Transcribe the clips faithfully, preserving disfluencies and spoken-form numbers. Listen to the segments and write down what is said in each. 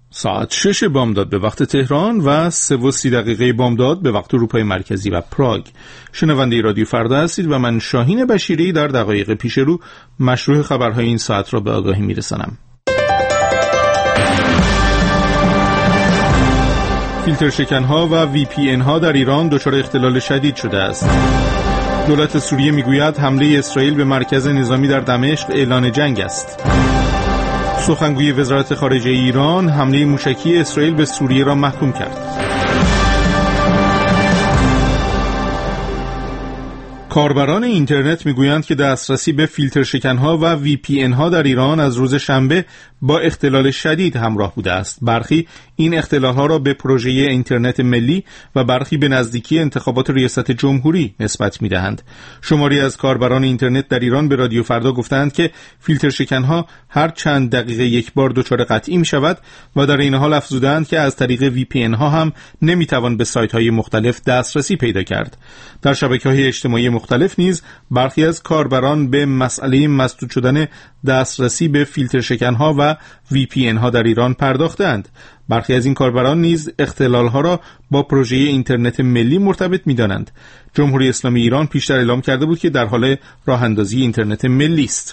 ساعت شش بامداد به وقت تهران و سه و سی دقیقه بامداد به وقت اروپای مرکزی و پراگ. شنونده رادیو فردا هستید و من شاهین بشیری در دقایق پیش رو مشروع خبرهای این ساعت را به آگاهی میرسانم. فیلتر شکنها و وی پی ان ها در ایران دچار اختلال شدید شده است. دولت سوریه میگوید حمله اسرائیل به مرکز نظامی در دمشق اعلان جنگ است. سخنگوی وزارت خارجه ایران حمله موشکی اسرائیل به سوریه را محکوم کرد. کاربران اینترنت میگویند که دسترسی به فیلتر شکنها و وی پی ان ها در ایران از روز شنبه با اختلال شدید همراه بوده است. برخی این اختلال ها را به پروژه اینترنت ملی و برخی به نزدیکی انتخابات ریاست جمهوری نسبت میدهند. شماری از کاربران اینترنت در ایران به رادیو فردا گفتند که فیلتر شکنها هر چند دقیقه یک بار دچار قطعی می شود و در این حال افزودند که از طریق وی پی ان ها هم نمیتوان به سایت های مختلف دسترسی پیدا کرد. در شبکه‌های اجتماعی مختلف نیز برخی از کاربران به مسئله مسدود شدن دسترسی به فیلتر شکنها و وی پی ان ها در ایران پرداختند. برخی از این کاربران نیز اختلالها را با پروژه اینترنت ملی مرتبط می‌دانند. جمهوری اسلامی ایران پیشتر اعلام کرده بود که در حال راه اندازی اینترنت ملی است.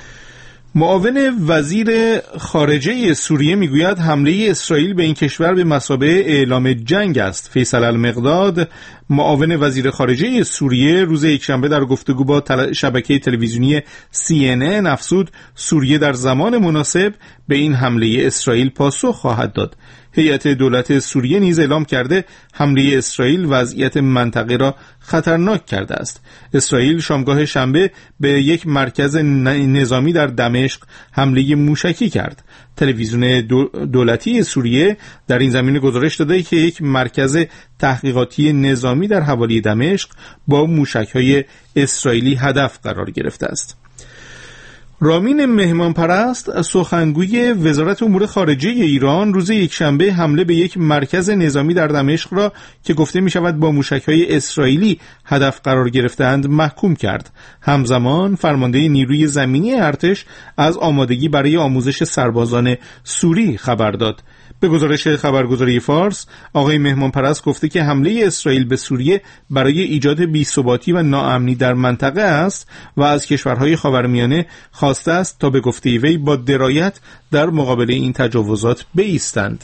معاون وزیر خارجه سوریه میگوید حمله اسرائیل به این کشور به مثابه اعلام جنگ است. فیصل المقداد معاون وزیر خارجه سوریه روز یکشنبه در گفتگو با تل... شبکه تلویزیونی سی ان ان افزود سوریه در زمان مناسب به این حمله اسرائیل پاسخ خواهد داد. هیئت دولت سوریه نیز اعلام کرده حمله اسرائیل وضعیت منطقه را خطرناک کرده است. اسرائیل شامگاه شنبه به یک مرکز نظامی در دمشق حمله موشکی کرد. تلویزیون دولتی سوریه در این زمینه گزارش داده که یک مرکز تحقیقاتی نظامی در حوالی دمشق با موشک‌های اسرائیلی هدف قرار گرفته است. رامین مهمانپرست سخنگوی وزارت امور خارجه ایران روز یکشنبه حمله به یک مرکز نظامی در دمشق را که گفته می شود با موشک‌های اسرائیلی هدف قرار گرفتند محکوم کرد. همزمان فرمانده نیروی زمینی ارتش از آمادگی برای آموزش سربازان سوری خبر داد. به گزارش خبرگزاری فارس، آقای مهمانپرست گفته که حمله اسرائیل به سوریه برای ایجاد بی‌ثباتی و ناامنی در منطقه است و از کشورهای خاورمیانه خواسته است تا به گفته وی با درایت در مقابل این تجاوزات بایستند.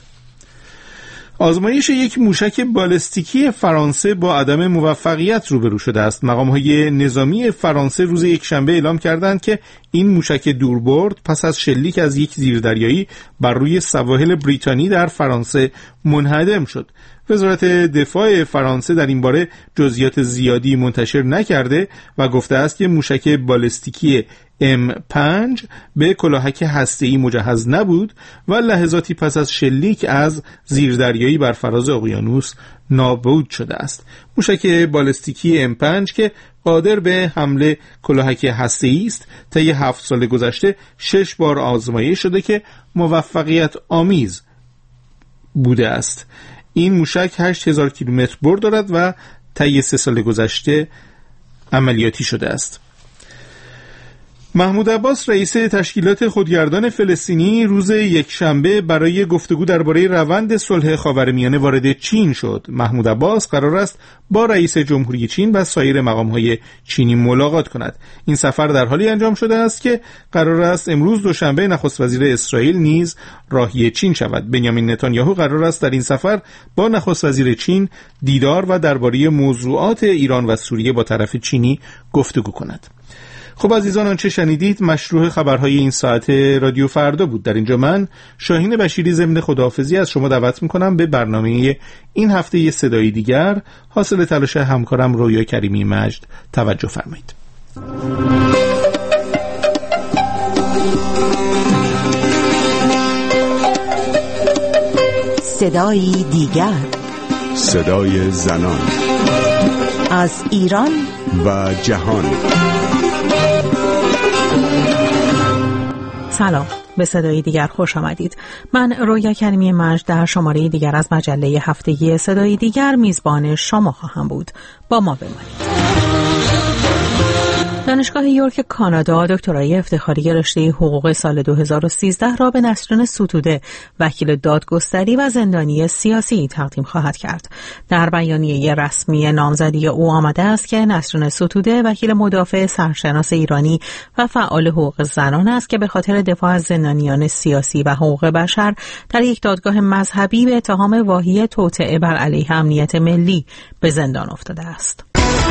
آزمایش یک موشک بالستیکی فرانسه با عدم موفقیت روبرو شده است. مقام‌های نظامی فرانسه روز یکشنبه اعلام کردند که این موشک دوربرد پس از شلیک از یک زیردریایی بر روی سواحل بریتانی در فرانسه منهدم شد. وزارت دفاع فرانسه در این باره جزئیات زیادی منتشر نکرده و گفته است که موشک بالستیکی ام پنج به کلاهک هسته‌ای مجهز نبود و لحظاتی پس از شلیک از زیردریایی بر فراز اقیانوس نابود شده است. موشک بالستیکی ام پنج که قادر به حمله کلاهک هسته‌ای است طی هفت سال گذشته شش بار آزمایش شده که موفقیت آمیز بوده است. این موشک هشت هزار کیلومتر بر دارد و طی سه سال گذشته عملیاتی شده است. محمود عباس رئیس تشکیلات خودگردان فلسطینی روز یکشنبه برای گفتگو درباره روند صلح خاورمیانه وارد چین شد. محمود عباس قرار است با رئیس جمهوری چین و سایر مقام‌های چینی ملاقات کند. این سفر در حالی انجام شده است که قرار است امروز دوشنبه نخست وزیر اسرائیل نیز راهی چین شود. بنیامین نتانیاهو قرار است در این سفر با نخست وزیر چین دیدار و درباره موضوعات ایران و سوریه با طرف چینی گفتگو کند. خب عزیزان، آنچه شنیدید مشروع خبرهای این ساعت رادیو فردا بود. در اینجا من شاهین بشیری ضمن خداحافظی از شما دعوت میکنم به برنامه این هفته ی صدای دیگر حاصل تلاش همکارم رویا کریمی مجد توجه فرمایید. صدای دیگر، صدای زنان از ایران و جهان. سلام، به صدای دیگر خوش آمدید. من رویا کریمی مجد در شماره دیگر از مجله هفتگی صدای دیگر میزبان شما خواهم بود. با ما بمانید. دانشگاه یورک کانادا دکترای افتخاری رشته حقوق سال دو هزار و سیزده را به نسرین ستوده، وکیل دادگستری و زندانی سیاسی تقدیم خواهد کرد. در بیانیه رسمی نامزدی او آمده است که نسرین ستوده وکیل مدافع سرشناس ایرانی و فعال حقوق زنان است که به خاطر دفاع از زندانیان سیاسی و حقوق بشر در یک دادگاه مذهبی به اتهام واهی توطئه بر علیه امنیت ملی به زندان افتاده است.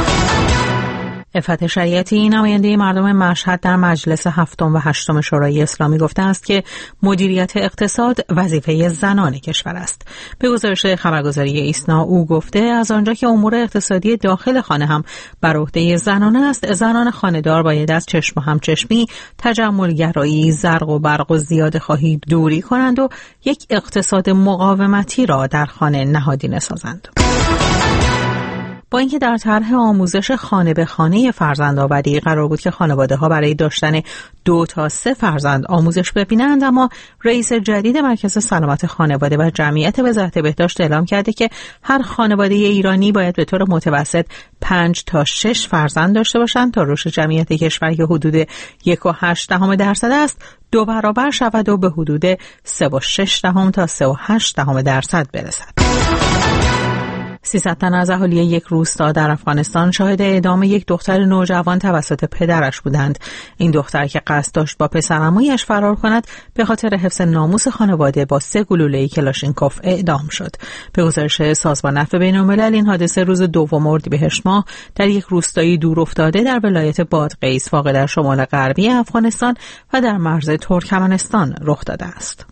عفت شریعتی، نماینده مردم مشهد در مجلس هفتم و هشتم شورای اسلامی گفته است که مدیریت اقتصاد وظیفه زنان کشور است. به گزارش خبرگزاری ایسنا او گفته از آنجا که امور اقتصادی داخل خانه هم بر عهده زنان است، زنان خانه‌دار باید از چشم و همچشمی، تجملگرایی، زرق و برق و زیاده خواهی دوری کنند و یک اقتصاد مقاومتی را در خانه نهادینه سازند. با اینکه در طرح آموزش خانه به خانه فرزندآوری قرار بود که خانواده‌ها برای داشتن دو تا سه فرزند آموزش ببینند، اما رئیس جدید مرکز سلامت خانواده و جمعیت وزارت بهداشت اعلام کرده که هر خانواده ایرانی باید به طور متوسط پنج تا شش فرزند داشته باشند تا رشد جمعیت کشور که حدود یک و هشت دهم درصد است دو برابر شود و به حدود سه و شش دهم تا سه و هشت دهم درصد برسد. سیصد تن از اهالی یک روستا در افغانستان شاهد اعدام یک دختر نوجوان توسط پدرش بودند. این دختر که قصد داشت با پسرعمویش فرار کند به خاطر حفظ ناموس خانواده با سه گلوله کلاشینکوف اعدام شد. به گزارش سازمان عفو بین‌الملل این حادثه روز دوم اردیبهشت ماه در یک روستایی دور افتاده در ولایت بادغیس واقع در شمال غربی افغانستان و در مرز ترکمنستان رخ داده است.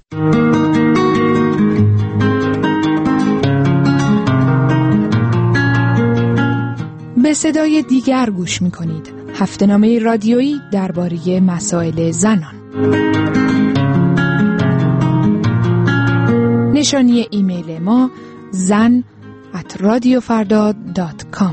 به صدای دیگر گوش می‌کنید. هفته‌نامه رادیویی درباره مسائل زنان. نشانی ایمیل ما زن ات رادیو فردا دات کام.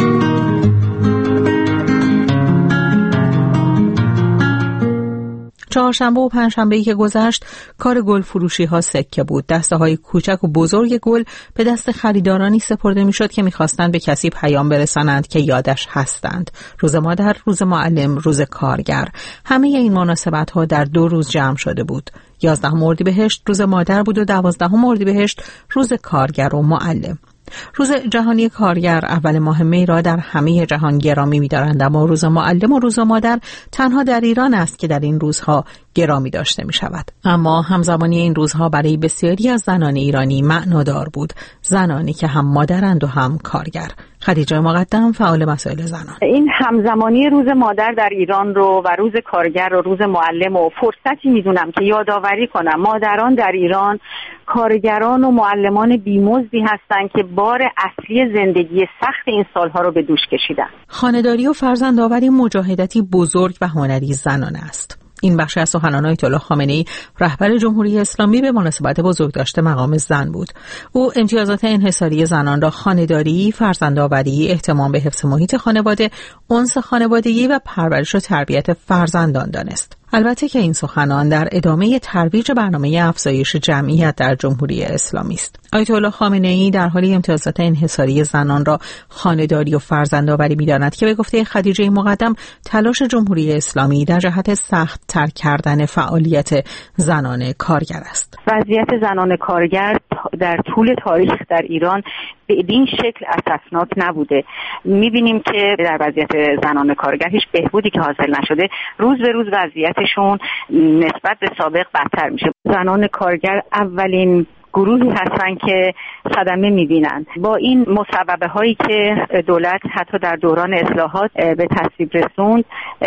چهارشنبه و پنجشنبه‌ای که گذشت کار گل فروشی ها سکه بود. دسته های کوچک و بزرگ گل به دست خریدارانی سپرده میشد که میخواستند به کسی پیام برسانند که یادش هستند. روز مادر، روز معلم، روز کارگر، همه این مناسبت ها در دو روز جمع شده بود. یازدهم اردیبهشت روز مادر بود و دوازدهم اردیبهشت روز کارگر و معلم. روز جهانی کارگر اول ماه می را در همه جهان گرامی می‌دارند، اما روز معلم و روز مادر تنها در ایران است که در این روزها گرامی داشته می شود. اما همزمانی این روزها برای بسیاری از زنان ایرانی معنادار بود، زنانی که هم مادرند و هم کارگر. خدیجه مقدم، فعال مسائل زنان: این همزمانی روز مادر در ایران رو و روز کارگر و روز معلم و فرصتی میدونم که یادآوری کنم مادران در ایران کارگران و معلمان بیمزدی هستند که بار اصلی زندگی سخت این سالها رو به دوش کشیدن. خانه‌داری و فرزندآوری مجاهدتی بزرگ و هنری زنانه است. این بخش از سخنان آیت الله خامنه‌ای رهبر جمهوری اسلامی به مناسبت بزرگداشت مقام زن بود. او امتیازات انحصاری زنان را خانه‌داری، فرزندآوری، اهتمام به حفظ محیط خانواده، انس خانوادگی و پرورش و تربیت فرزندان دانست. البته که این سخنان در ادامه ترویج برنامه افزایش جمعیت در جمهوری اسلامی است. آیت الله خامنه‌ای در حال امتیازات انحصاری زنان را خانه‌داری و فرزندآوری می‌داند که به گفته خدیجه مقدم تلاش جمهوری اسلامی در جهت سخت تر کردن فعالیت زنان کارگر است. وضعیت زنان کارگر در طول تاریخ در ایران به این شکل استثنات نبوده. می‌بینیم که در وضعیت زنان کارگر هیچ بهبودی که حاصل نشده، روز به روز وضعیتشون نسبت به سابق بدتر میشه. زنان کارگر اولین گروهی هستن که صدمه می‌بینند. با این مسببه هایی که دولت حتی در دوران اصلاحات به تصویب رسوند،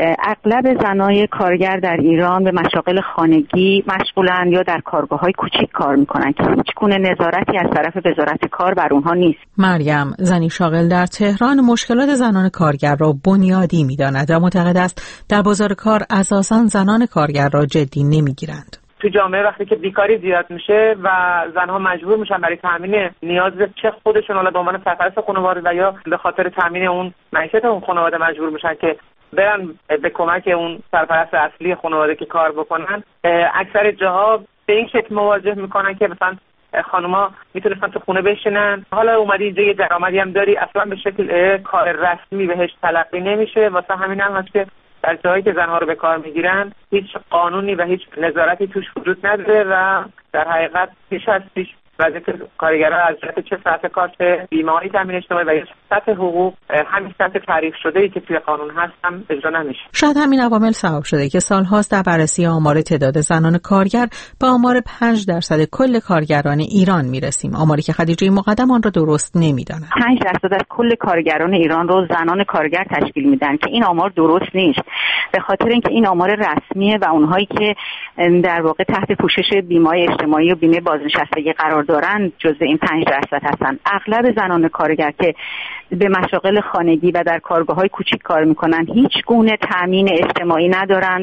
اغلب زنای کارگر در ایران به مشاغل خانگی مشغولن یا در کارگاه‌های کوچیک کار می‌کنن که هیچ گونه نظارتی از طرف وزارت کار بر اونها نیست. مریم، زنی شاغل در تهران، مشکلات زنان کارگر را بنیادی می‌داند و معتقد است در بازار کار اساساً زنان کارگر را جدی نمی‌گیرند. تو جامعه وقتی که بیکاری زیاد میشه و زنها مجبور میشن برای تامین نیاز چه خودشون حالا به عنوان سرپرست خانواده و یا به خاطر تامین اون معیشت اون خانواده مجبور میشن که برن به کمک اون سرپرست اصلی خانواده که کار بکنن، اکثر جاها به این شکل مواجه میکنن که مثلا خانوما میتونستن تو خونه بشینن. حالا اومدی اینجا یه درآمدی هم داری، اصلا به شکل کار رسمی بهش تلقی نمیشه. واسه همین هم هست که در جایی که زنها رو به کار میگیرن هیچ قانونی و هیچ نظارتی توش وجود نداره و در حقیقت پیش از پیش وظیفه کارگران از جهت چه سطح کار، چه بیماری تامین اجتماعی و یا سطح حقوق همین سطح تعریف شده ای که توی قانون هست هم اجرا نمیشه. شاید همین عوامل سبب شده که سالهاست در بررسی آمار تعداد زنان کارگر به آمار پنج درصد کل کارگران ایران میرسیم، آماری که خدیجه مقدم آن را درست نمیداند. پنج درصد از کل کارگران ایران رو زنان کارگر تشکیل میدن که این آمار درست نیست، به خاطر اینکه این آمار رسمیه و اونهایی که در واقع تحت پوشش بیمه اجتماعی و بیمه بازنشستگی قرار دارن جزء این پنج درصد هستن. اغلب زنان کارگر که به مشاغل خانگی و در کارگاه‌های کوچیک کار میکنن هیچ گونه تامین اجتماعی ندارند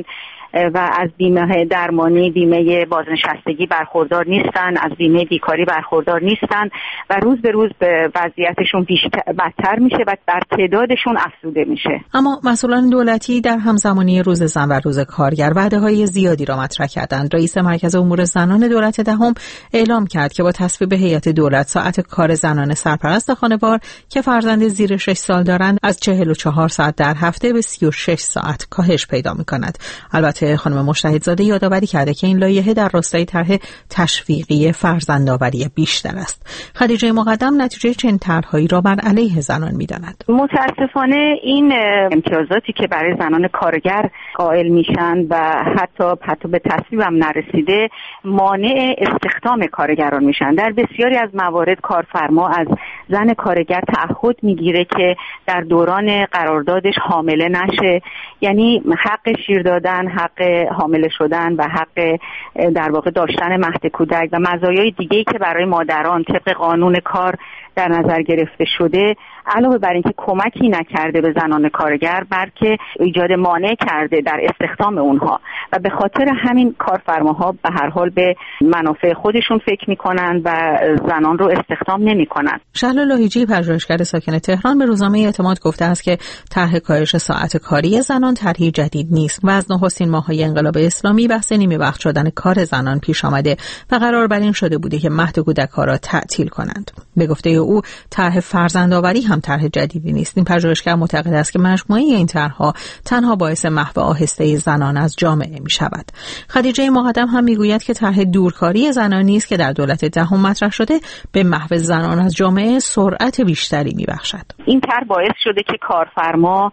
و از بیمه درمانی، بیمه بازنشستگی برخوردار نیستن، از بیمه بیکاری برخوردار نیستن و روز به روز به وضعیتشون بیشتر بدتر میشه و در تعدادشون افزوده میشه. اما مسئولان دولتی در همزمانی روز زن و روز کارگر وعده‌های زیادی را مطرح کردند. رئیس مرکز امور زنان دولت دهم اعلام کرد که با تصویب هیئت دولت ساعت کار زنان سرپرست خانوار که فرزند زیر شش سال دارند از چهل و چهار ساعت در هفته به سی و شش ساعت کاهش پیدا می‌کند. البته خانم مجتهدزاده یادآوری کرده که این لایحه در راستای طرح تشویقی فرزندآوری بیشتر است. خدیجه مقدم نتیجه چنین طرح‌هایی را بر علیه زنان می‌داند. متأسفانه این امتیازاتی که برای زنان کارگر قائل میشن و حتی حتی به تصویب هم نرسیده مانع استخدام کارگران میشن. در بسیاری از موارد کارفرما از زن کارگر تعهد میگیره که در دوران قراردادش حامله نشه، یعنی حق شیر دادن، حق حامله شدن و حق در واقع داشتن مهد کودک و مزایای دیگه‌ای که برای مادران طبق قانون کار در نظر گرفته شده، علاوه بر اینکه کمکی نکرده به زنان کارگر بلکه ایجاد مانع کرده در استخدام اونها و به خاطر همین کارفرماها به هر حال به منافع خودشون فکر میکنن و زنان رو استخدام نمیکنن. شهلا لاهیجی پژوهشگر ساکن تهران به روزنامه اعتماد گفته است که طرح کاهش ساعت کاری زنان طرحی جدید نیست و از نخستین ماه‌های انقلاب اسلامی بحث نیمه وقت شدن کار زنان پیش آمده و قرار بر این شده بوده که مهد کودک‌ها را تعطیل کنند. به گفته او طرح فرزندآوری هم طرح جدیدی نیست. این پژوهشگر معتقد است که مجموعه این طرح‌ها تنها باعث محو آهسته زنان از جامعه می‌شود. خدیجه مقدم هم میگوید که طرح دورکاری زنان نیست که در دولت دهم مطرح شده به محو زنان از جامعه سرعت بیشتری می‌بخشد. این طرح باعث شده که کارفرما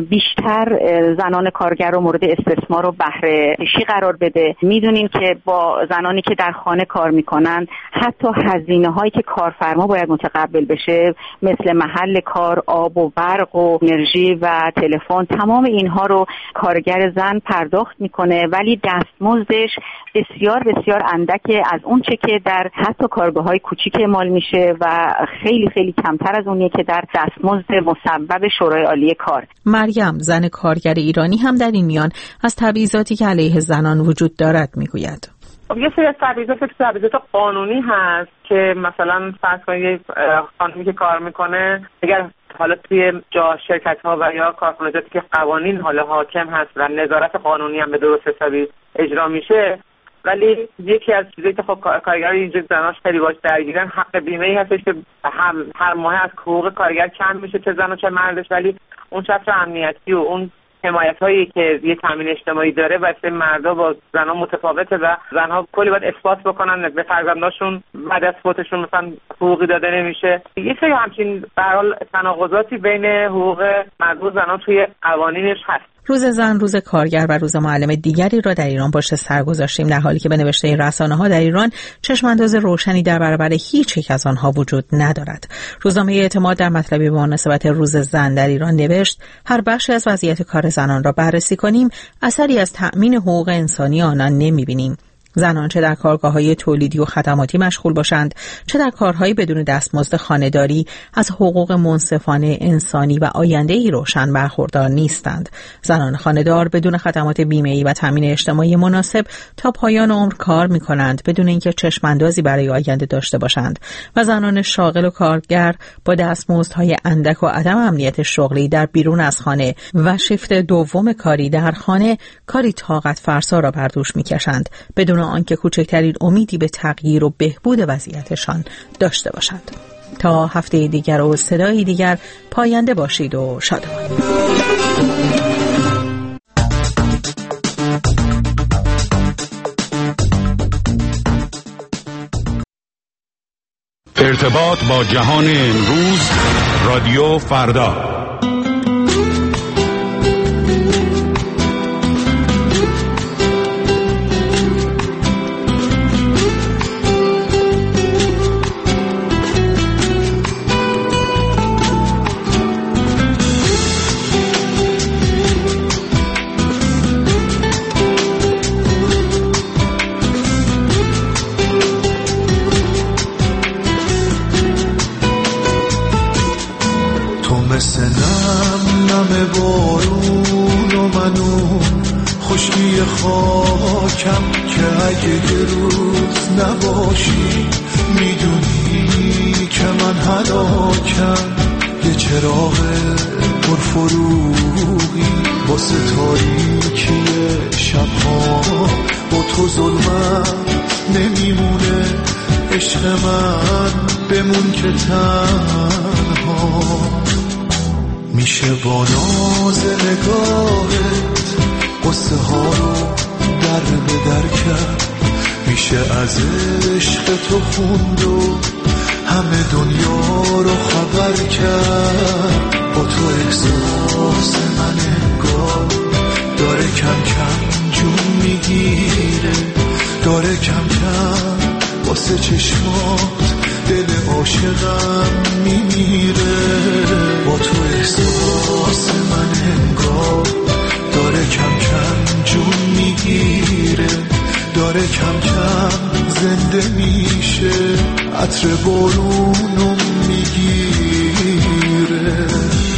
بیشتر زنان کارگر رو مورد استثمار و بهره کشی قرار بده. میدونیم که با زنانی که در خانه کار میکنن حتی هزینه‌هایی که کارفرما باید متقبل بشه مثل محل کار، آب و برق و انرژی و تلفن، تمام اینها رو کارگر زن پرداخت میکنه ولی دستمزدش بسیار بسیار اندک از اون چه که در حتی کارگاه‌های کوچیک اعمال میشه و خیلی خیلی کمتر از اونیه که در دستمزد مصوب شورای عالی کار. مریم زن کارگر ایرانی هم در این میان از تبعیضاتی که علیه زنان وجود دارد میگوید. خب یه سری از تبعیضات تبعیضات قانونی هست که مثلا فرض کنید خانمی که کار میکنه اگر حالا توی جا شرکت ها و یا کارخانجاتی که قوانین حالا حاکم هست و نظارت قانونی هم به درست حسابی اجرا میشه، ولی یکی از چیزایی که خب کارگرها اینجا زناش خیلی باش درگیرن حق بیمه‌ای هستش که هم هر ماه از حقوق کارگر کم میشه چه زن و چه مردش، ولی اون چتر امنیتی و اون حمایت هایی که یه تامین اجتماعی داره واسه مردا با زنها متفاوته و زنها کلی باید اثبات بکنن به فرزنداشون بعد از فوتشون مثلا حقوقی داده نمیشه. یه سری همچین به هر حال تناقضاتی بین حقوق مرد و زنها توی قوانینش هست. روز زن، روز کارگر و روز معلم دیگری را در ایران پشت سر گذاشتیم، در حالی که به نوشته رسانه‌ها در ایران چشم‌انداز روشنی در برابر هیچ یک از آنها وجود ندارد. روزنامه اعتماد در مطلبی به مناسبت روز زن در ایران نوشت: هر بخشی از وضعیت کار زنان را بررسی کنیم، اثری از تأمین حقوق انسانی آنان نمی‌بینیم. زنان چه در کارگاه‌های تولیدی و خدماتی مشغول باشند، چه در کارهایی بدون دستمزد خانه‌داری، از حقوق منصفانه انسانی و آینده‌ای روشن برخوردار نیستند. زنان خانه‌دار بدون خدمات بیمه‌ای و تامین اجتماعی مناسب تا پایان عمر کار می‌کنند بدون اینکه چشم‌اندازی برای آینده داشته باشند و زنان شاغل و کارگر با دستمزدهای اندک و عدم امنیت شغلی در بیرون از خانه و شیفت دوم کاری در خانه کاری طاقت فرسا را بر دوش می‌کشند بدون آنکه کوچکترین امیدی به تغییر و بهبود وضعیتشان داشته باشند. تا هفته دیگر و صدای دیگر، پاینده باشید و شادمان. ارتباط با جهان امروز، رادیو فردا. مثل نم نم بارون و منون خشکی خاکم که اگه یه روز نباشی میدونی که من هلاکم. یه چراغ پرفروغی واسه تاریکی شبها، با تو ظلمت نمیمونه عشق من، بمون که تنها. میشه با ناز نگاهت قصه ها رو در به در کرد، میشه از عشق تو خوند و همه دنیا رو خبر کرد. با تو احساس من انگار داره کم کم جون میگیره، داره کم کم واسه چشمات دل عاشقم میمیره. با تو احساس من انگار داره کم کم جون میگیره، داره کم کم زنده میشه، عطر بارونم میگیره.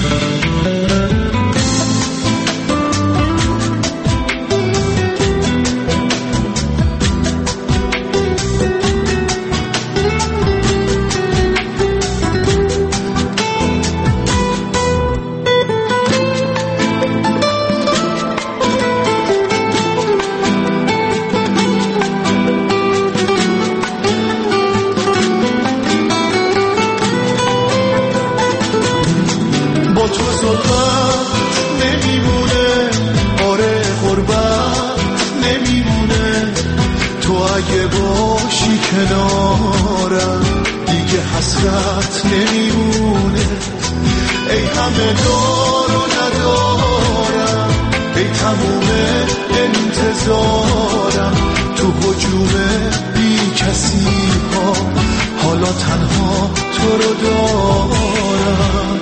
کنارم دیگه حسرت نمیمونه، ای همه دار و ندارم، ای تموم انتظارم. تو هجوم بی کسی ها حالا تنها تو رو دارم.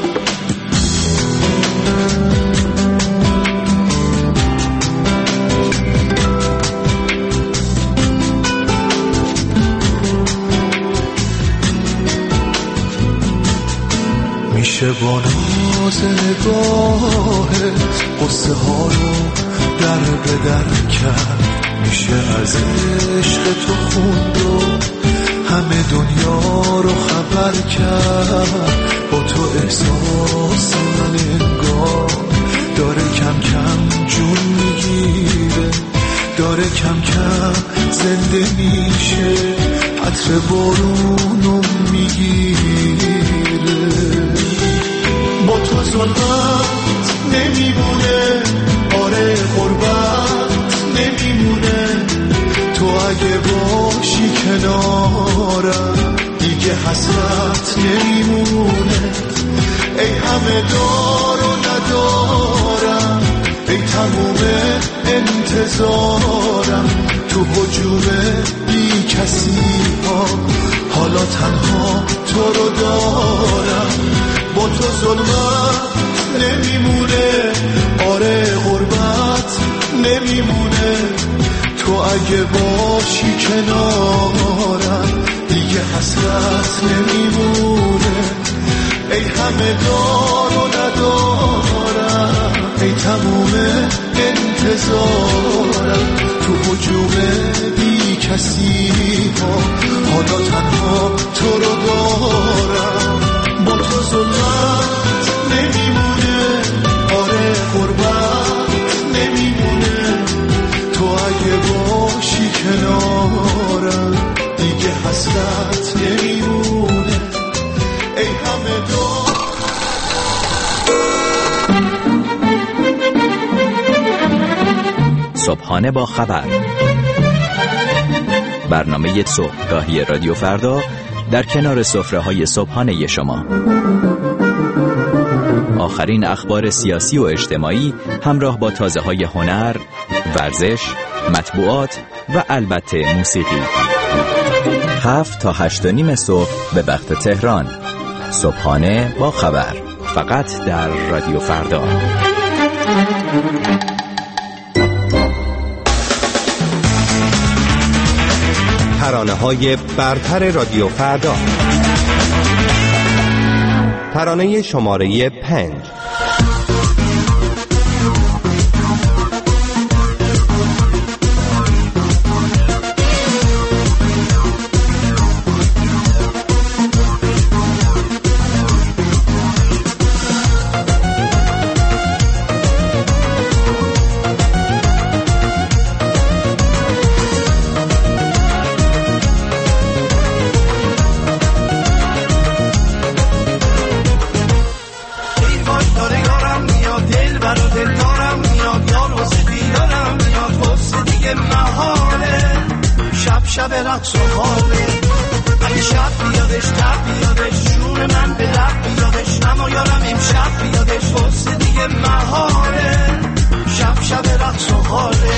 میشه با ناز نگاهت قصه ها رو در به در کرد، میشه از عشق تو خوند و همه دنیا رو خبر کرد. با تو احساس من انگار داره کم کم جون میگیره، داره کم کم زنده میشه، عطر بارونم میگیره. با تو ظلمت نمیمونه، آره غربت نمیمونه، تو اگه باشی کنارم دیگه حسرت نمیمونه، ای همه دار و ندارم، ای تموم انتظارم. تو هجوم بی کسی ها حالا تنها تو رو دارم. با تو ظلمت نمیمونه، آره غربت نمیمونه، تو اگه باشی کنارم دیگه حسرت نمیمونه، ای همه دار و ندارم، ای تموم انتظارم. تو هجوم بی کسی ها حالا تنها تو رو دارم. با تو ظلمت نمیمونه، آره غربت نمیمونه، تو اگه باشی کنار حسرت نمیمونه ای همه دو. صبحانه با خبر، برنامه صبحگاهی رادیو فردا در کنار سفره‌های صبحانه شما. آخرین اخبار سیاسی و اجتماعی همراه با تازه‌های هنر، ورزش، مطبوعات و البته موسیقی. هفت تا هشت و نیم صبح به وقت تهران. صبحانه با خبر، فقط در رادیو فردا. ترانه‌های برتر رادیو فردا. ترانه شماره پنج. شب رقص و حاله اگه شب بیادش تب بیادش جون من به لب بیادش اما یارم امشب بیادش واسه دیگه محاله شب شب رقص و حاله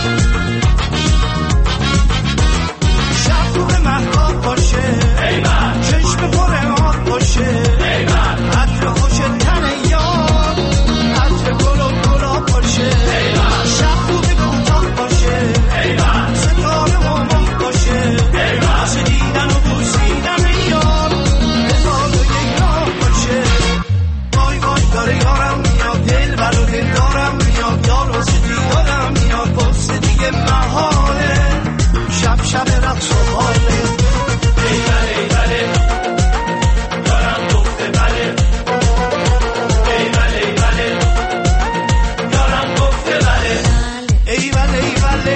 شب رو به محتاب باشه ایمن چشم پر آب باشه ایمن عطر خوش تن یار عطر گل و گلاب باشه ایمن شب رو به کوتاه باشه ایمن ستاره و واسه دیدن و بوسیدن یار هزار و یک راه باشه وای وای داره یارم میاد دل برو دل دارم میاد یار واسه دیدارم میاد واسه دیگه محاله شب شب رقص و حاله ای بله ای بله یارم گفته بله ای بله ای بله یارم گفته بله ای بله ای بله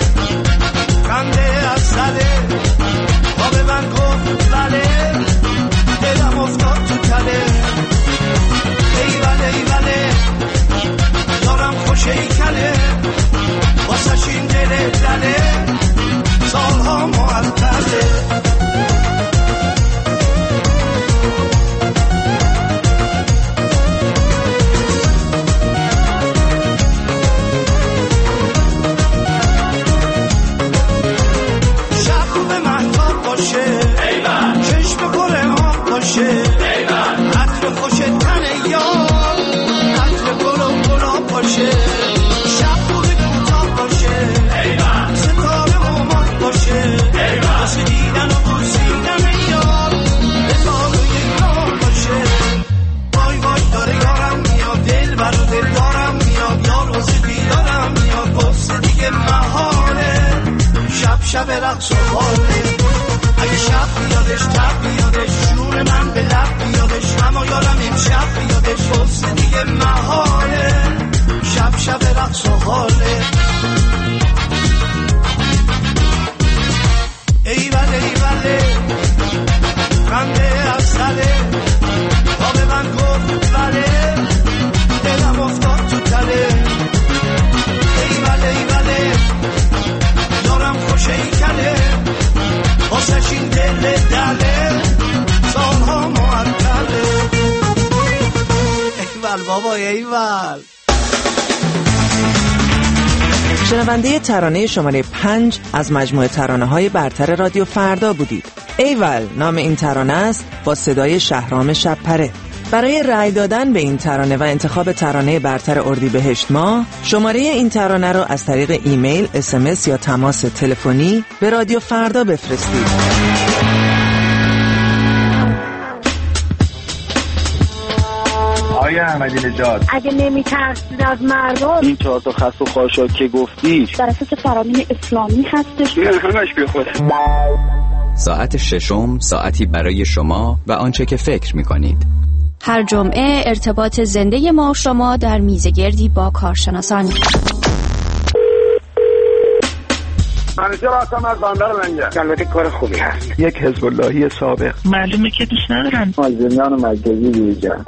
خنده از سله به من گفت بله دلم افتاد تو تله ای بله ای بله یارم خوش ای کله واسش این دل دله سالها معطله چشم پر آب باشه عطر خوش تن یار عطر گل و گلاب باشه شب رو به کوتاه باشه ستاره و ماه باشه واسه دیدن و بوسیدن یار هزار و یک راه باشه وای وای داره یارم میاد دل برو دل دارم میاد یار واسه دیدارم میاد واسه دیگه محاله شب شب رقص و حاله اگه شب بیادش تب بیادش جون من به لب بیادش اما یارم امشب بیادش واسه دیگه محاله شب شب رقص و حاله ای بله ای بله خنده از سله تا به من گفت بله دلم افتاد تو تله ای بله ای بله یارم خوش ای کله واسش این دل دله سالها معطله ایول بابا ایول. شنونده ترانه شماره پنج از مجموعه ترانه‌های برتر رادیو فردا بودید. ایول نام این ترانه است با صدای شهرام شب‌پره. برای رأی دادن به این ترانه و انتخاب ترانه برتر اردیبهشت ماه شماره این ترانه رو از طریق ایمیل، اس ام اس یا تماس تلفنی به رادیو فردا بفرستید. آقای احمدی نژاد، اگه نمی‌ترسید از مردم، این چهار تا خس و خاشاک که گفتی در اساس فرامین اسلامی هستش؟ نه همش بی خود. ساعت ششم ساعتی برای شما و آنچه که فکر می‌کنید. هر جمعه ارتباط زنده ما و شما در میزگردی با کارشناسان. همیشه راستم از بندر لنگه. البته کار خوبی هست. یک حزب اللهی سابق. معلومه که دوست ندارن. مازندران مرکزی دیجا.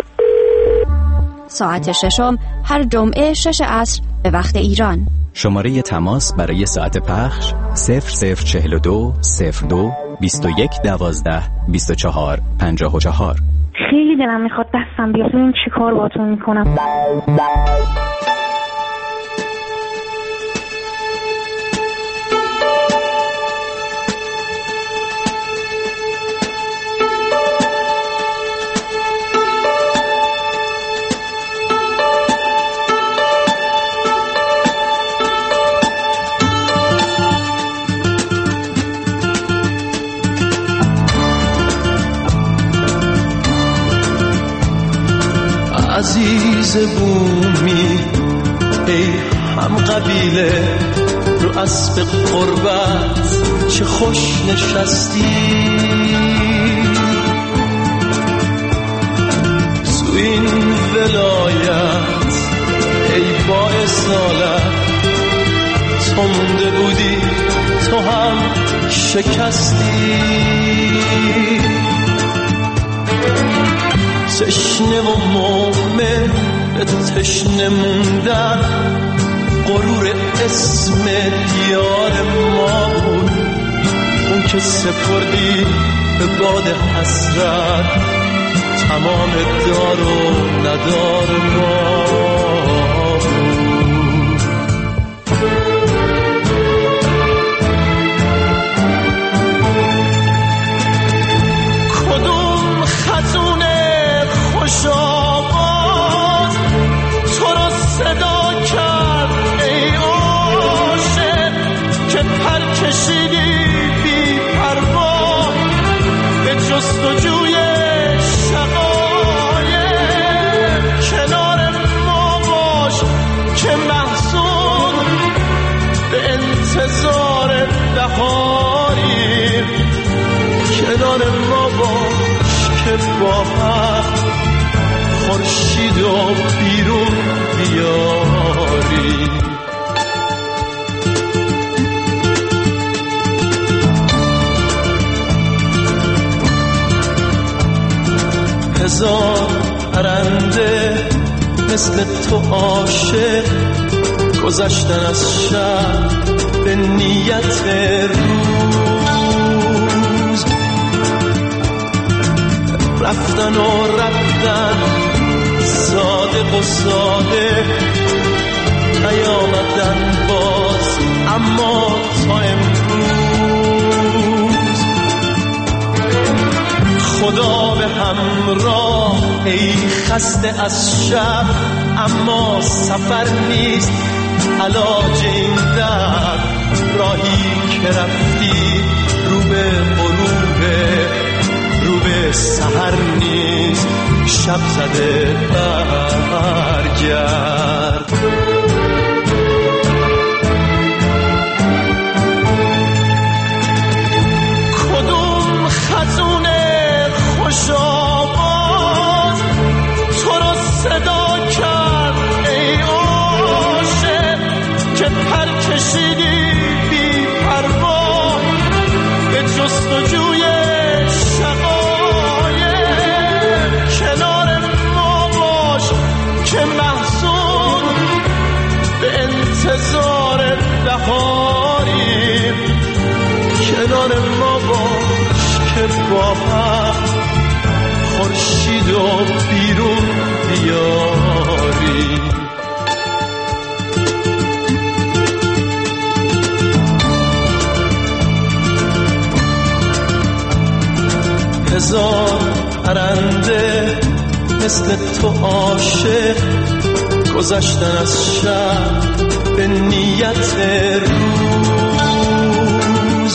ساعت ششم هر جمعه شش عصر به وقت ایران. شماره تماس برای ساعت پخش صفر صفر چهل و دو صفر دو بیست و یک دوازده بیست و چهار پنجاه و چهار. خیلی دلم میخواد دستم بیاد ببینم چی کار باهاتون میکنم. عزیز بومی ای هم قبیله رو اسب قربت چه خوش نشستی تو این ولایت ای با اصالت تو مونده بودی تو هم شکستی تشنه و مومن به تشنه موندن غرور اسم دیار ما بود اون که سپردی به باد حسرت تمام دار و ندار ما بود. کدوم خزونه خوش آواز تو رو صدا کرد ای عاشق که پر کشیدی بی پروا به جستجوی شقایق کنار ما باش که محزون به انتظار بهاری کنار ما باش که با هم خورشید و بیرون بیاری. هزار پرنده مثل تو عاشق گذشتن از شب به نیت روز رفتن و رفتن صادق و ساده نیامدن باز اما تا امروز خدا به همراه ای خسته از شب اما سفر نیست علاج این درد راهی که رفتی رو به غروبه رو به سحر نیست شب زده برگرد. کدوم خزونه خوش آواز تو رو صدا کرد ای عاشق که پر کشیدی بی پروا به جستجوی که محزون به انتظار بهاری کنار ما باش که با هم خورشید و بیرون بیاری. هزار پرنده مثل تو عاشق گذشتن از شب به نیت روز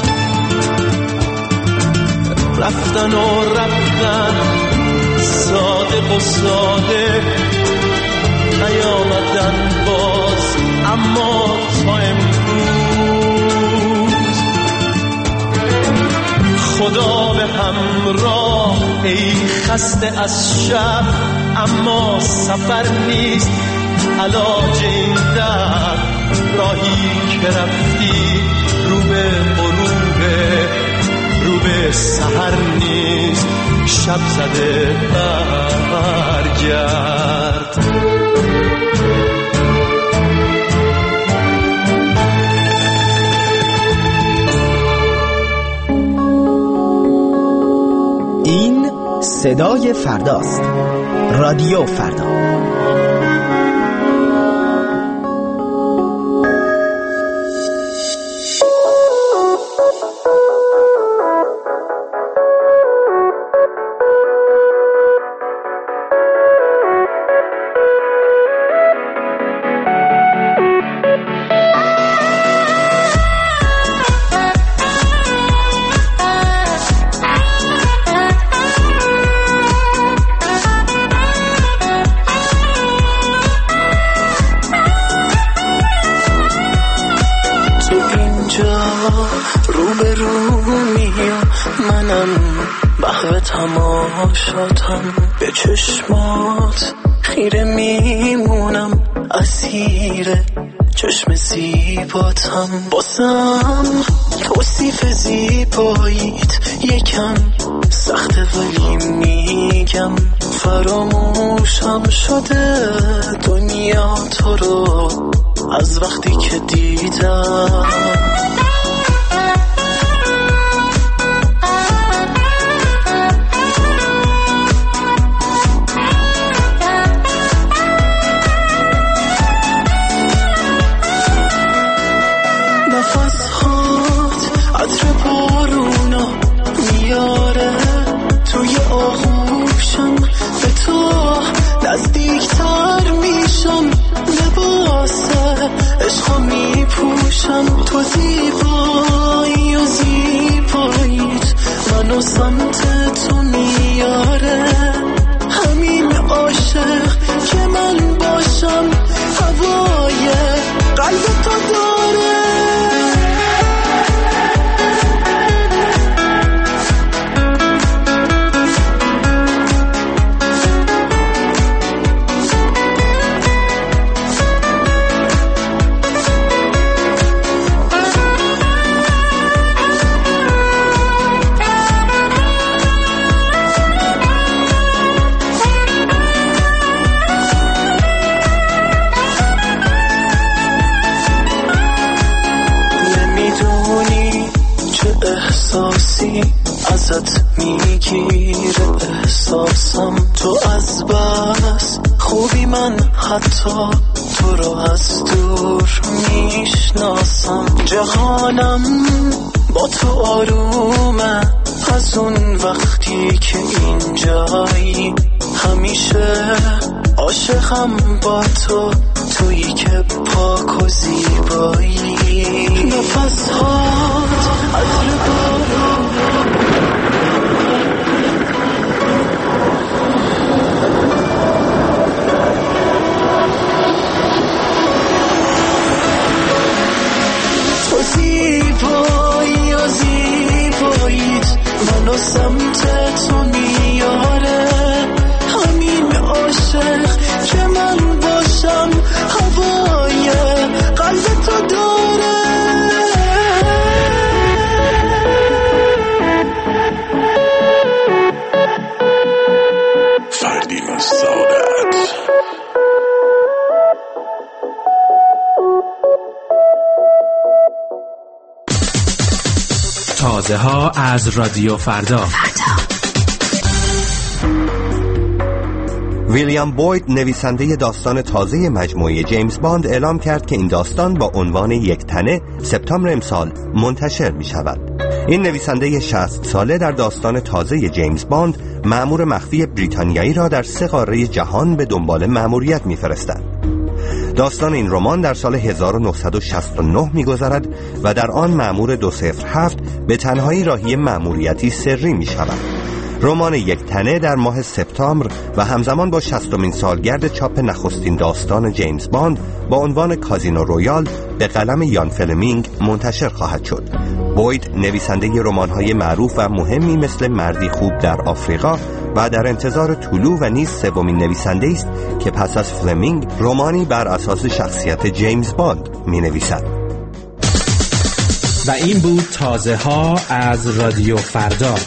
رفتن و رفتن صادق و ساده نیامدن باز اما تا امروز خدا به همراه ای خسته از شب اما سفر نیست علاج این درد راهی که رفتی رو سحر نیست شب زده برگرد. این صدای فرداست. رادیو فردا. تماشاتم به چشمات خیره میمونم، اسیر چشم زیباتم. باسم توصیف زیباییت یکم سخته ولی میگم فراموشم شده دنیا تو رو از وقتی که دیدم. نزدیکتر میشم، لباس عشقا میپوشم. تو زیبایی و زیباییت منو سمت تو میاره. همین عاشق که من باشم هوای قلب تو داره. ازت میگیره احساسم، تو از بس خوبی من حتی تو رو از دور میشناسم. جهانم با تو آرومه از اون وقتی که اینجایی. همیشه عاشقم با تو، تویی که پاک و زیبایی. نفس هات عطر بارون تو زیبایی و زیباییت منو سمت تو میاره. همین عاشق که من باشم هوای قلب تو داره. فردی و سعادت. تازه ها از رادیو فردا. ویلیام بوید نویسنده داستان تازه مجموعه جیمز باند اعلام کرد که این داستان با عنوان یک تنه سپتامبر امسال منتشر می شود. این نویسنده شصت ساله در داستان تازه جیمز باند مأمور مخفی بریتانیایی را در سه قاره جهان به دنبال مأموریت می فرستد. داستان این رمان در سال هزار و نهصد و شصت و نه می‌گذرد و در آن مأمور دو صفر هفت به تنهایی راهی مأموریتی سری می‌شود. رمان یک تنه در ماه سپتامبر و همزمان با شصتمین سالگرد چاپ نخستین داستان جیمز باند با عنوان کازینو رویال به قلم یان فلمینگ منتشر خواهد شد. بوید نویسنده رمان‌های معروف و مهمی مثل مردی خوب در آفریقا و در انتظار طلوع و نیز سومین نویسنده است که پس از فلمینگ رمانی بر اساس شخصیت جیمز باند می‌نویسد. و این بود تازه ها از رادیو فردا.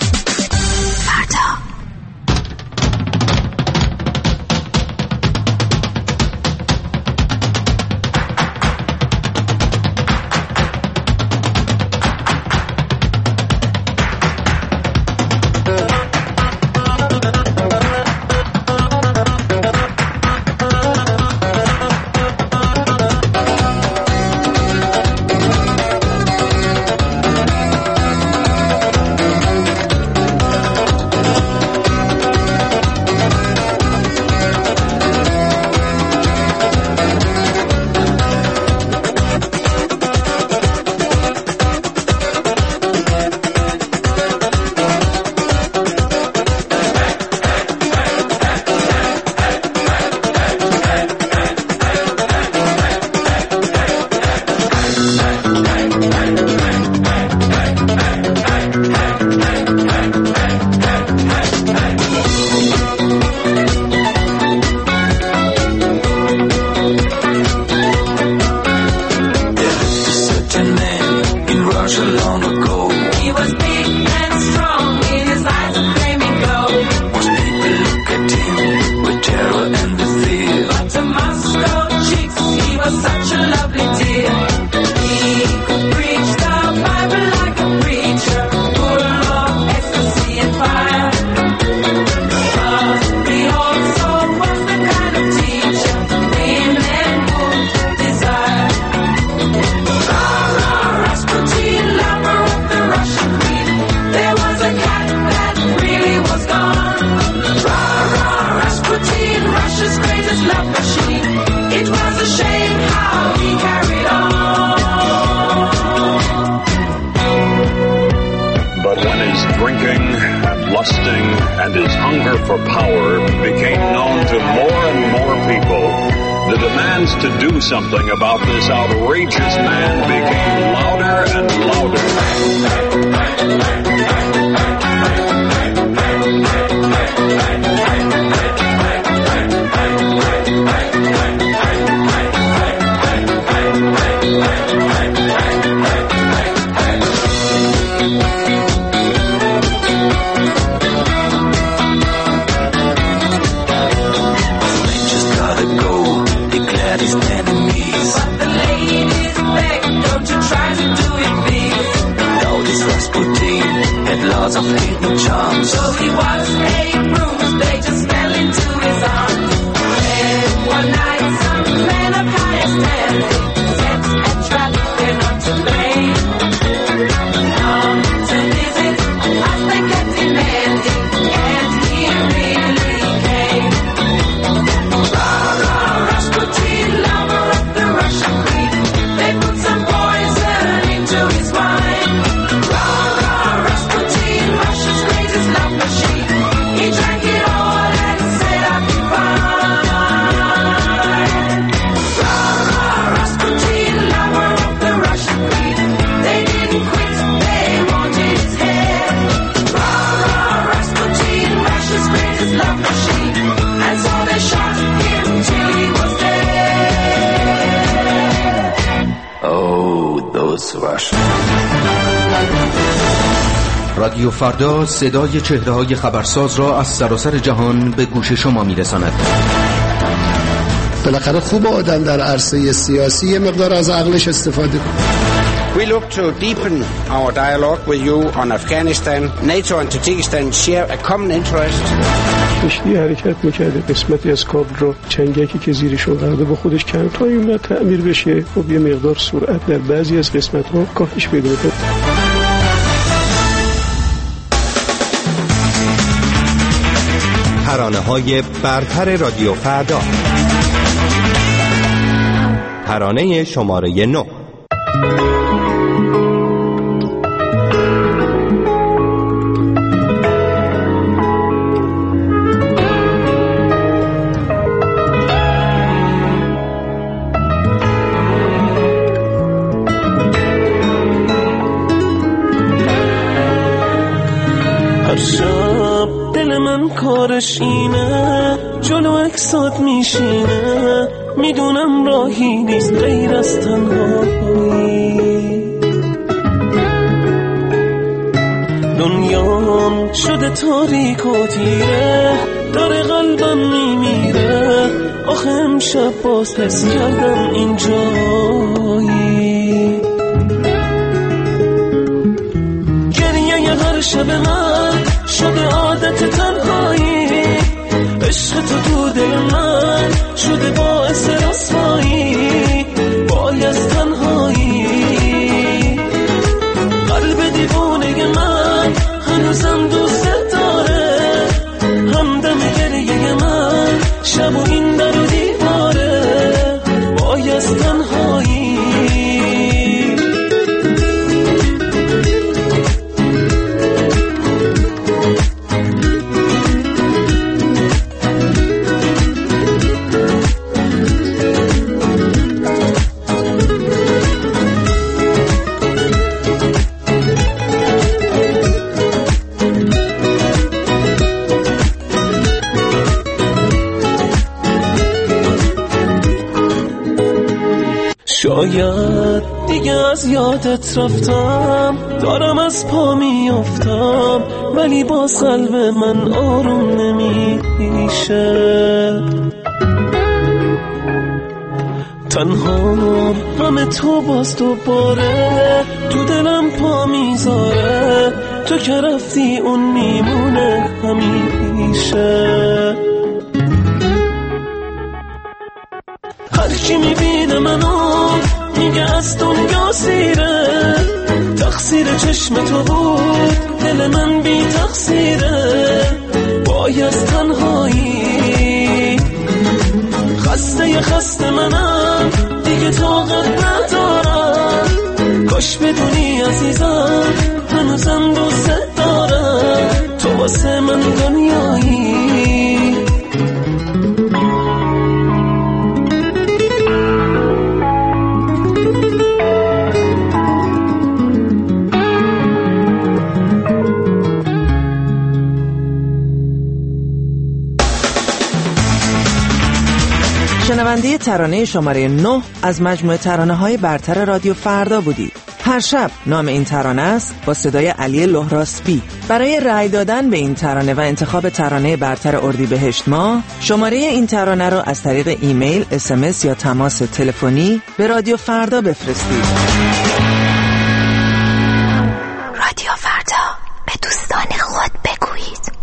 Something about this outrageous man became louder and louder. Of hate and charm. So he was a bruise, they just fell into his arms. And one night some men of higher standing set a trap, they're not to blame. Come to visit as they kept demanding, and he really came. Rah, rah, Rasputin, lover of the Russian queen. They put some poison into his wine. Rah, rah, Rasputin, Russia's greatest love machine. He drank it all and said I'll be fine. Rah, rah, Rasputin, lover of the Russian queen. They didn't quit, they wanted his head. Rah, rah, Rasputin, Russia's greatest love machine. And so they shot him till he was dead. Oh, those Russians. رادیو فردا صدای چهره‌های خبرساز را از سراسر جهان به گوش شما می‌رساند. بالاخره خوب آدم در عرصه سیاسی یه مقدار از عقلش استفاده کنه. We look to deepen our dialogue with you on Afghanistan. NATO and Tajikistan share a common interest. کشتی حرکت میکرده، قسمتی از کابل رو چنگکی که زیرشون قراره با خودش کم تا این بعد تعمیر بشه، خب یه مقدار سرعت در بعضی از قسمت‌ها کاهش پیدا کنه. ترانه‌های برتر رادیو فردا، ترانه شماره نه. هر شب دل من کارش اینه، جلو اکسات میشینه، میدونم راهی نیست غیر از تنهایی. دنیام شده تاریک و تیره، داره قلبم میمیره. آخه امشب باز حس کردم اینجایی. گریه ی هر شب من شده عادت تنهایی، عشق تو تو دل من شده باعث رسوایی. باید تنهایی قلب دیوانه من هنوزم دوست داره، همدم گریه من شب و این در و دیواره. باید تنهایی شاید دیگه از یادت رفتم، دارم از پا میافتم، ولی باز قلب من آروم نمیشه. تنها غم تو باز دوباره تو دلم پا میذاره. تو که رفتی اون میمونه همیشه. هر کی میبینه منو میگه از دنیا سیره، تقصیر چشم تو بود دل من بی تقصیره. باید تنهایی خسته خسته منم دیگه طاقت ندارم. کاش بدونی عزیزم هنوزم دوست دارم، تو واسه من دنیایی. شنونده ترانه شماره نه از مجموعه ترانه‌های برتر رادیو فردا بودید. هر شب نام این ترانه است با صدای علی لهراسبی. برای رأی دادن به این ترانه و انتخاب ترانه برتر اردیبهشت ماه، شماره این ترانه رو از طریق ایمیل، اس ام اس یا تماس تلفنی به رادیو فردا بفرستید. رادیو فردا، به دوستان خود بگویید.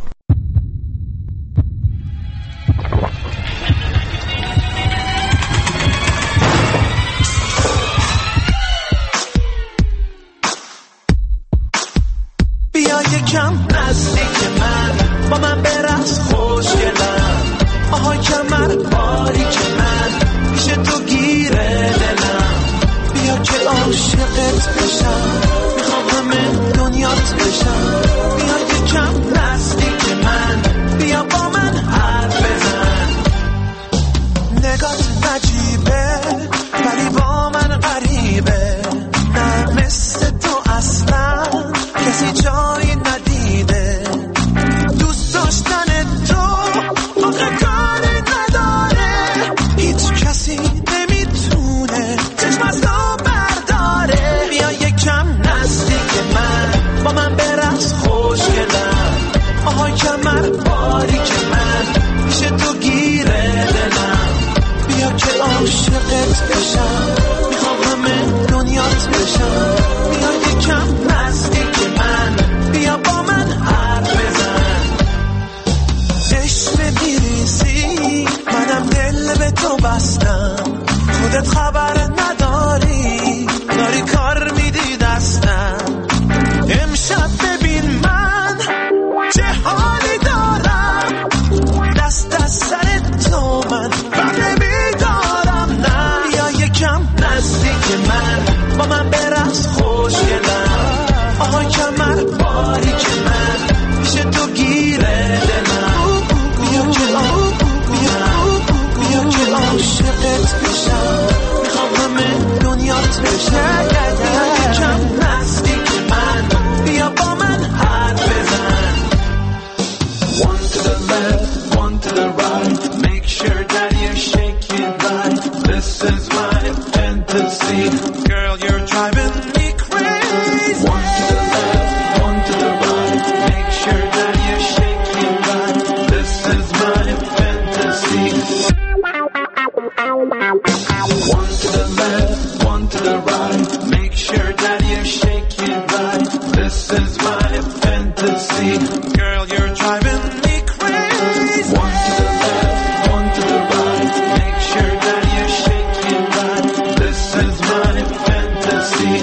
یکم نزدیک من با من برقص خوشگلم، آهای کمر باریک من پیش تو گیره دلم. بیا که عاشقت بشم، میخوام همه دنیات بشم. بیا یکم نزدیک من، بیا با من حرف بزن. نگات عجیبه ولی با من غریبه، نه مثل تو اصلا کسی جایی ندیده. دوست داشتن تو آخه کاری نداره، هیچ کسی نمیتونه چشم از تو برداره. بیا یکم نزدیک من با من برقص Girl, you're driving me crazy. One to the left, one to the right. Make sure that you shake it right. This is my fantasy.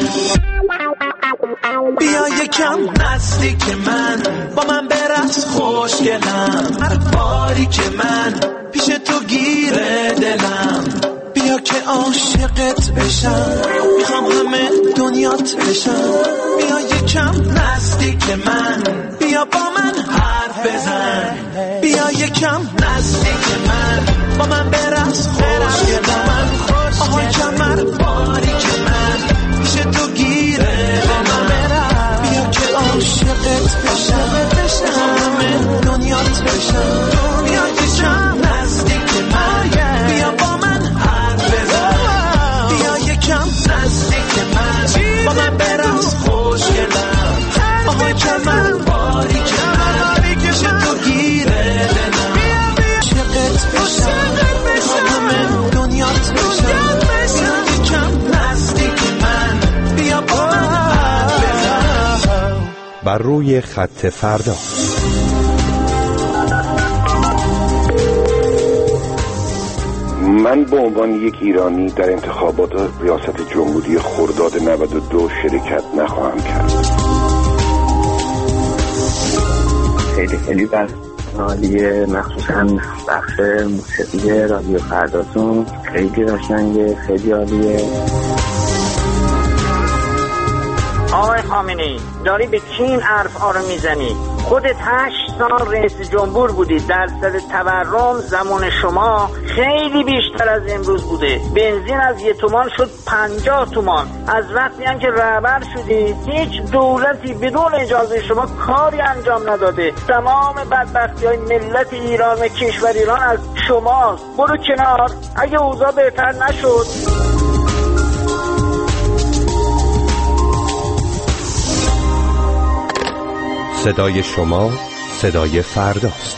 بیا یکم نزدیک من، با من برقص خوشگلم. هر باری که من پیش تو گیره دلم، بیا که عاشقت بشم. میخوام همه دنیات بشم. بیا یکم نزدیک من، بیا با من حرف بزن. بیا یکم نزدیک من، با من برقص خوشگلم. آهای کمر باری که من پیش تو گیره دلم، بیا که عاشقت بشم. همه دنیات بشم. بیا یکم نزدیک من، بیا با من حرف بزن. بیا یکم نزدیک من، با من برقص خوشگلم. آهای کمر باری که من پیش تو گیره دلم، عاشقت بشم. همه دنیات بشم. بیا یکم نزدیک من، بیا با من حرف بزن. بر روی خط فردا. من به عنوان یک ایرانی در انتخابات ریاست جمهوری خرداد نود و دو شرکت نخواهم کرد. خیلی خیلی بس عالیه، مخصوصا بخش موسیقی رادیو فرداتون خیلی قشنگه، خیلی عالیه. آقای خامنه‌ای داری به کی این حرف‌ها رو میزنی؟ خودت هشت سال رئیس جمهور بودی، درصد تورم زمان شما خیلی بیشتر از امروز بوده. بنزین از یه تومان شد پنجاه تومان. از وقتی هم که رهبر شدی هیچ دولتی بدون اجازه شما کاری انجام نداده. تمام بدبختی‌های ملت ایران و کشور ایران از شماست. برو کنار. اگه اوضاع بهتر نشد صدای شما صدای فرداست.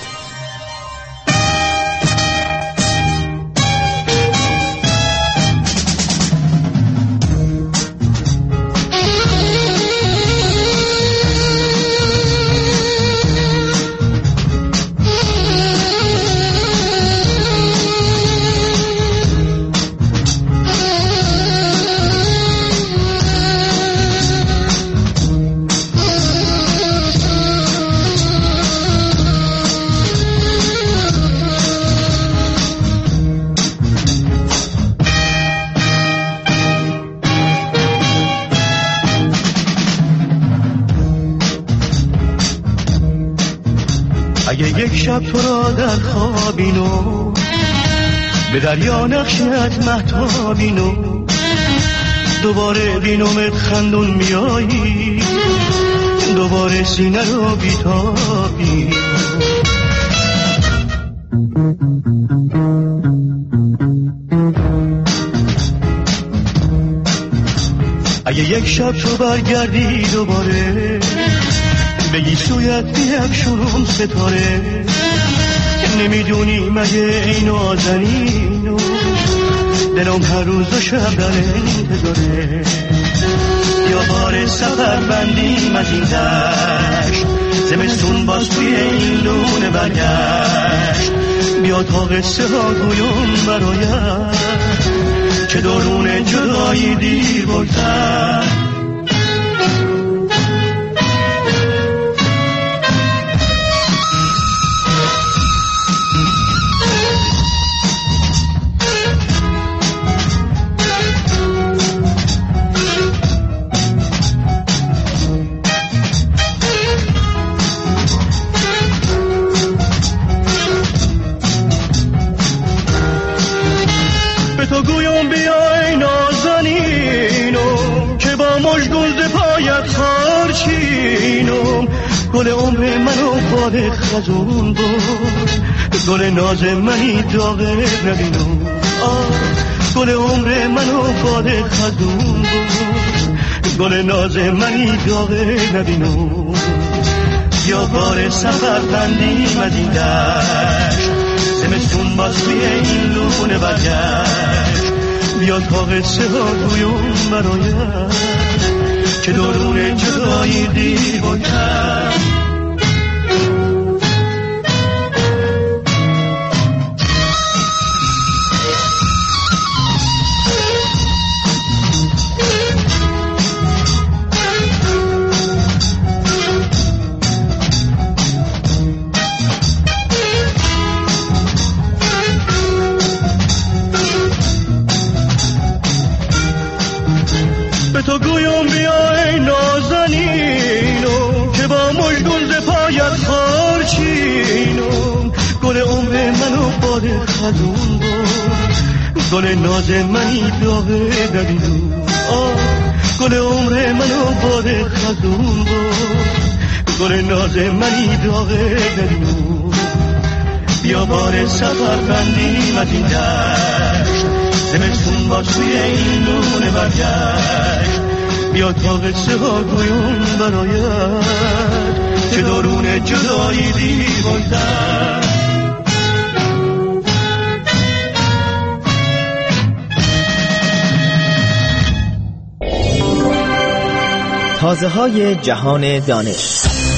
اگه یک شب تو را در خوابینو به دریا نقشت مهتابینو دوباره بینومت خندون میایی دوباره سینه رو بیتابی اگه یک شب تو برگردی دوباره بگی سویت بیفشونم ستاره نمیدونی مگه این نازنینو دلم هر روز و شب در انتظاره یا بار سفر بندیم از این دشت زمستون باز توی این لونه برگشت بیا تا قصه ها گویم برایت که درون جدایی دیر بگذر تو گویم بیای نازنینم که با مژگون ز پایت خارچینم گل عمر منو باد خزون بود گل ناز منی داغه نبینم گل عمر منو باد خزون بود گل ناز منی داغه نبینم یا بار سفر بندیم از این دشت زمستون باز توی این لونه برگشت بیا تا قصه ها گویم برایت که درون جدایی دیر بگذر خزون بود، گل ناز منی داغه دبیدون، آه گل عمر منو باد خزون بود، گل ناز منی داغه دبیدون. بیا بار سفر بندیم از این دشت، زمستون با سوی این نون برگشت. بیا تا قصه ها گویون برایت که دارون جدایی دیوانتر. تازه های جهان دانش.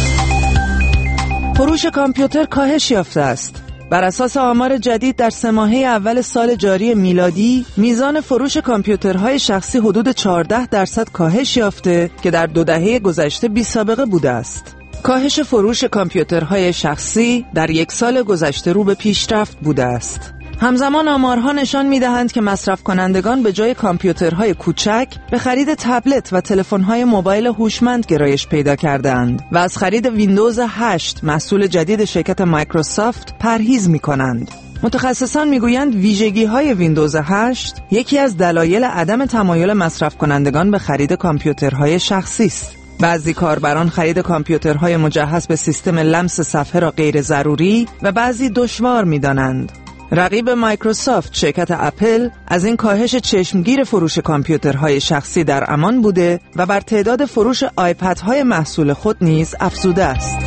فروش کامپیوتر کاهش یافته است. بر اساس آمار جدید در سه ماهه اول سال جاری میلادی میزان فروش کامپیوترهای شخصی حدود چهارده درصد کاهش یافته که در دو دهه گذشته بی سابقه بوده است. کاهش فروش کامپیوترهای شخصی در یک سال گذشته رو به پیشرفت بوده است. همزمان آمارها نشان می‌دهند که مصرف کنندگان به جای کامپیوترهای کوچک به خرید تبلت و تلفن‌های موبایل هوشمند گرایش پیدا کردند و از خرید ویندوز هشت محصول جدید شرکت مایکروسافت پرهیز می‌کنند. متخصصان میگویند ویژگی‌های ویندوز هشت یکی از دلایل عدم تمایل مصرف کنندگان به خرید کامپیوترهای شخصی است. بعضی کاربران خرید کامپیوترهای مجهز به سیستم لمس صفحه را غیر ضروری و بعضی دشوار می‌دانند. رقیب مایکروسافت شرکت اپل از این کاهش چشمگیر فروش کامپیوترهای شخصی در امان بوده و بر تعداد فروش آیپدهای محصول خود نیز افزوده است.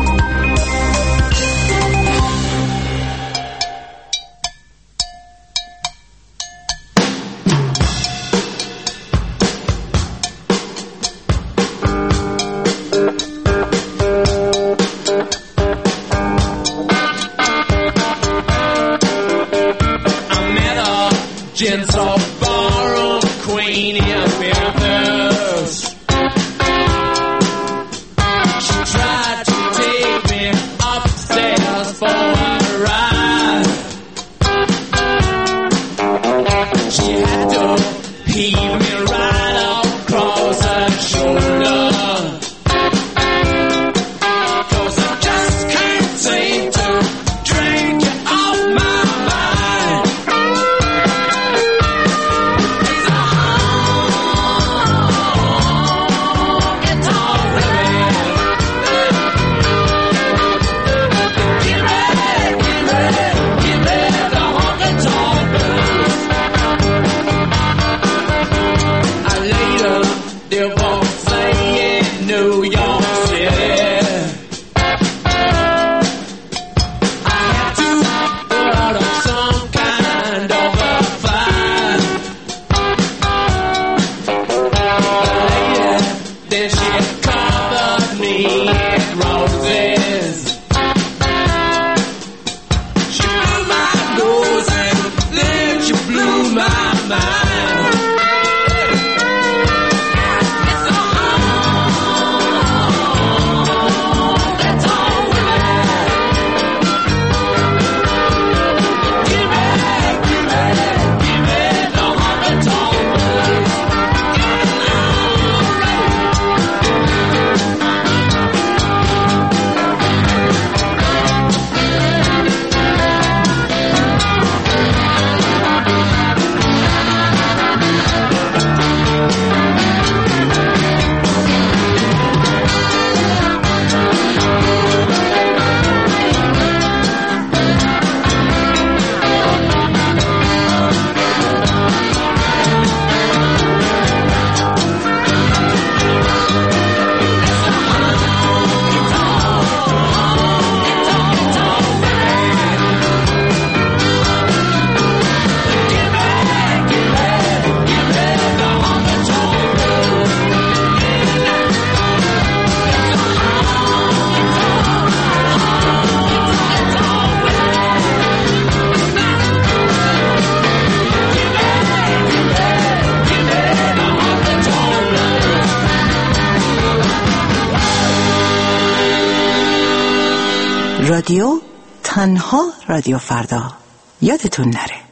رادیو تنها رادیو فردا، یادتون نره.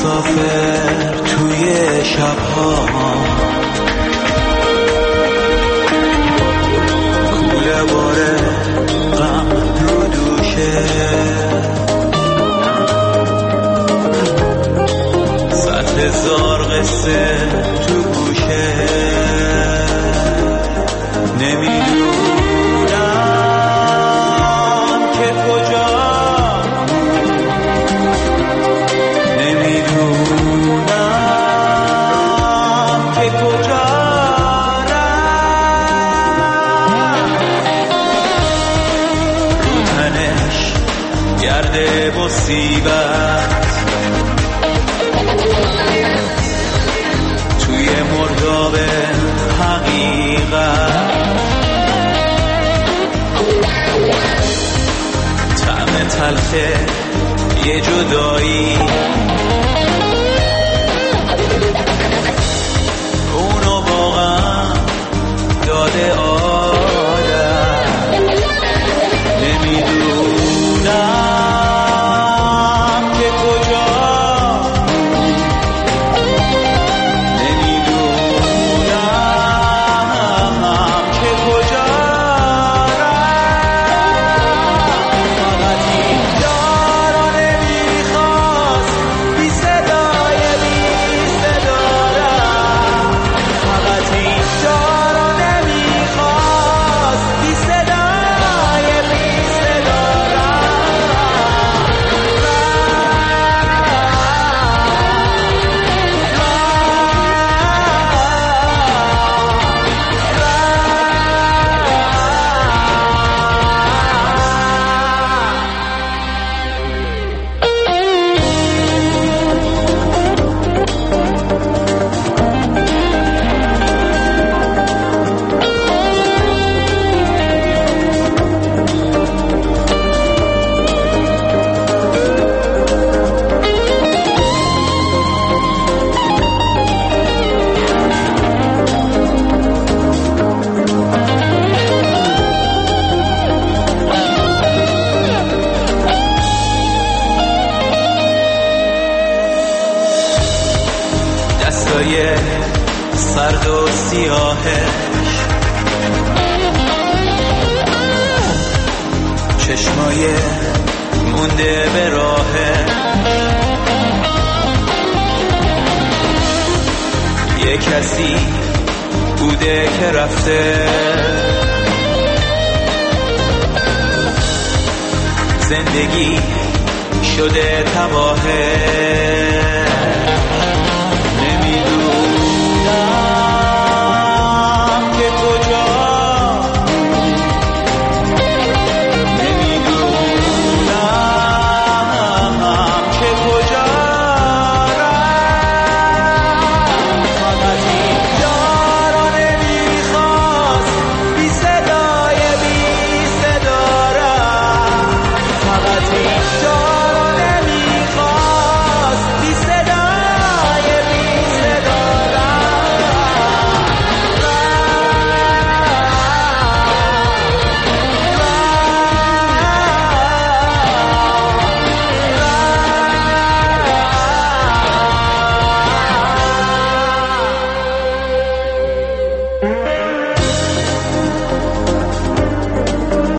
مسافر توی شبها کوله باره غم رو دوشه صد هزار قصه تو گوشه نمیدونم که کجا نمیدونم که کجا رو تنش گرده مصیبت توی مرداب حقیقت طعم تلخه یه جدایی اونو واقعا داده آدم نمیدونم که کجا نمیدونم که کجا فقط این دارا نمیخواست بی صدای بی صدارم فقط این دارا نمیخواست بی صدای بی دستای سرد و سیاهش چشمای مونده به راهش یه کسی بوده که رفته زندگی شده تباهه